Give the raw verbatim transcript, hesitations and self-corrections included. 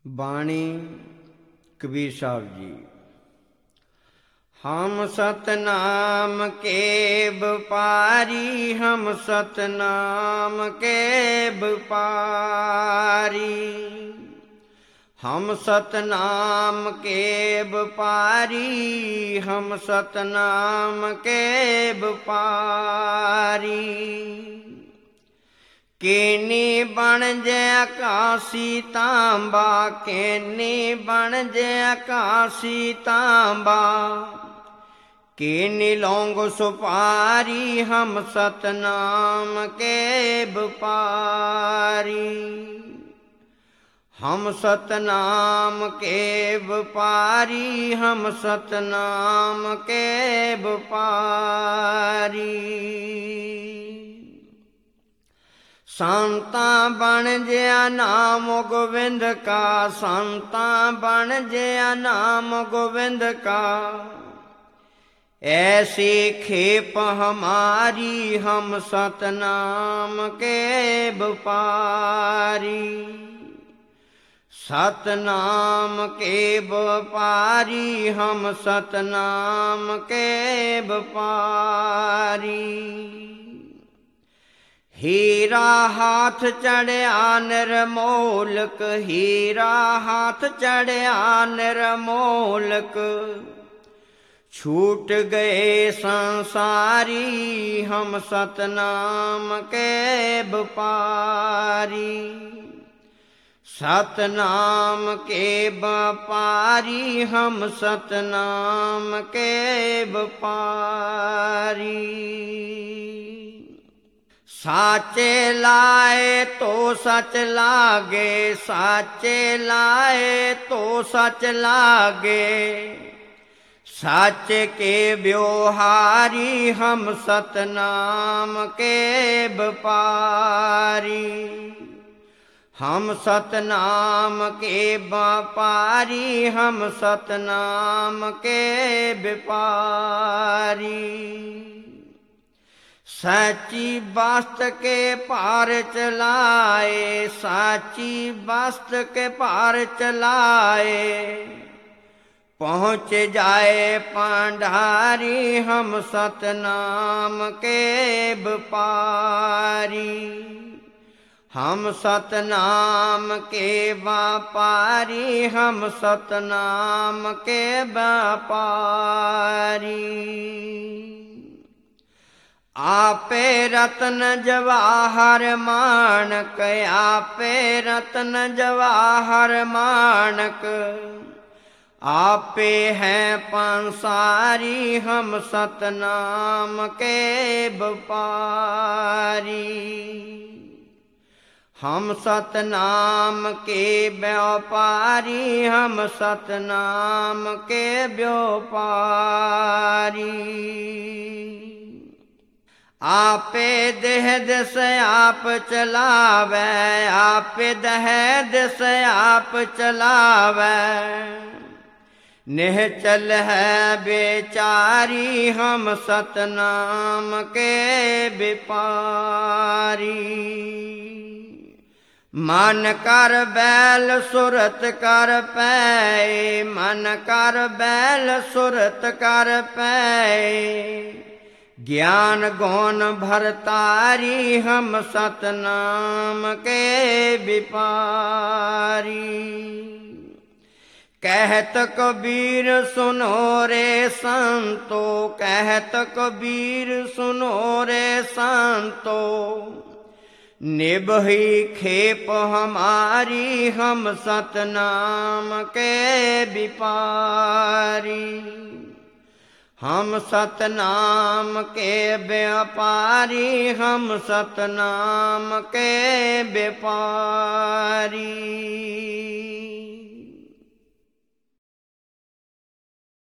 ਬਾਣੀ ਕਬੀਰ ਸਾਹਿਬ ਜੀ। ਹਮ ਸਤਨਾਮ ਕੇ ਵਪਾਰੀ, ਹਮ ਸਤਨਾਮ ਕੇ ਵਪਾਰੀ। ਹਮ ਸਤਨਾਮ ਕੇ ਵਪਾਰੀ, ਹਮ ਸਤਨਾਮ ਕੇ ਵਪਾਰੀ। ਕੇਨੀ ਬਣ ਜੈ ਆਕਾਸੀ ਤਾਂਬਾ, ਕੇਨੀ ਬਣ ਜੈ ਆਕਾਸੀ ਤਾਂਬਾ। ਕੇਨੀ ਲੌਂਗ ਸੁਪਾਰੀ, ਹਮ ਸਤਨਾਮ ਕੇ ਵਪਾਰੀ। ਹਮ ਸਤਨਾਮ ਕੇ ਵਪਾਰੀ, ਹਮ ਸਤਨਾਮ ਕੇ ਵਪਾਰੀ। ਸੰਤਾਂ ਬਣ ਜਿਆ ਨਾਮ ਗੋਬਿੰਦ ਕਾ, ਸੰਤਾਂ ਬਣ ਜਿਆ ਨਾਮ ਗੋਬਿੰਦ ਕਾ। ਐਸੀ ਖੇਪ ਹਮਾਰੀ, ਹਮ ਸਤਨਾਮ ਕੇ ਵਪਾਰੀ। ਸਤਨਾਮ ਕੇ ਵਪਾਰੀ, ਹਮ ਸਤਨਾਮ ਕੇ ਵਪਾਰੀ। ਹੀਰਾ ਹਾਥ ਚੜਿਆ ਨਿਰਮੋਲਕ, ਹੀਰਾ ਹਾਥ ਚੜਿਆ ਨਿਰਮੋਲਕ। ਛੂਟ ਗਏ ਸੰਸਾਰੀ, ਹਮ ਸਤਨਾਮ ਕੇ ਵਪਾਰੀ। ਸਤਨਾਮ ਕੇ ਵਪਾਰੀ, ਹਮ ਸਤਨਾਮ ਕੇ ਵਪਾਰੀ। ਸਾਚੇ ਲਾਏ ਤੋ ਸਚ ਲਾਗੇ, ਸਾਚੇ ਲਾਏ ਤੋ ਸਚ ਲਾਗੇ। ਸੱਚ ਕੇ ਵਿਵਹਾਰੀ, ਹਮ ਸਤਨਾਮ ਕੇ ਵਪਾਰੀ। ਹਮ ਸਤਨਾਮ ਕੇ ਵਪਾਰੀ, ਹਮ ਸਤਨਾਮ ਕੇ ਵਪਾਰੀ। ਸਾਚੀ ਬਸਤ ਕੇ ਭਾਰ ਚਲਾਏ, ਸਾਚੀ ਬਸਤ ਕੇ ਭਾਰ ਚਲਾਏ। ਪਹੁੰਚ ਜਾਏ ਭੰਡਾਰੀ, ਹਮ ਸਤਨਾਮ ਕੇ ਵਪਾਰੀ। ਹਮ ਸਤਨਾਮ ਕੇ ਵਪਾਰੀ, ਹਮ ਸਤਨਾਮ ਕੇ ਵਪਾਰੀ। ਆਪੇ ਰਤਨ ਜਵਾਹਰ ਮਾਣਕ, ਆਪੇ ਰਤਨ ਜਵਾਹਰ ਮਾਣਕ। ਆਪੇ ਹੈ ਪੰਸਾਰੀ, ਹਮ ਸਤਨਾਮ ਕੇ ਵਪਾਰੀ। ਹਮ ਸਤਨਾਮ ਕੇ ਵਪਾਰੀ, ਹਮ ਸਤਨਾਮ ਕੇ ਵਪਾਰੀ। ਆਪੇ ਦੇਹ ਦਿਸ ਆਪ ਚਲਾਵੈ, ਆਪੇ ਦੇਹ ਦਿਸ ਆਪ ਚਲਾਵੈ। ਨਿਹਚਲ ਹੈ ਬੇਚਾਰੀ, ਹਮ ਸਤਨਾਮ ਕੇ ਵਪਾਰੀ। ਮਨ ਕਰ ਬੈਲ ਸੁਰਤ ਕਰ ਪੈ, ਮਨ ਕਰ ਬੈਲ ਸੁਰਤ ਕਰ ਪੈ। ਗਿਆਨ ਗੁਣ ਭਰਤਾਰੀ, ਹਮ ਸਤਨਾਮ ਕੇ ਵਪਾਰੀ। ਕਹਿਤ ਕਬੀਰ ਸੁਨੋ ਰੇ ਸੰਤੋ, ਕਹਿਤ ਕਬੀਰ ਸੁਨੋ ਰੇ ਸੰਤੋ। ਨਿਭਈ ਖੇਪ ਹਮਾਰੀ, ਹਮ ਸਤਨਾਮ ਕੇ ਵਪਾਰੀ। ਹਮ ਸਤਨਾਮ ਕੇ ਵਪਾਰੀ, ਹਮ ਸਤਨਾਮ ਕੇ ਵਪਾਰੀ।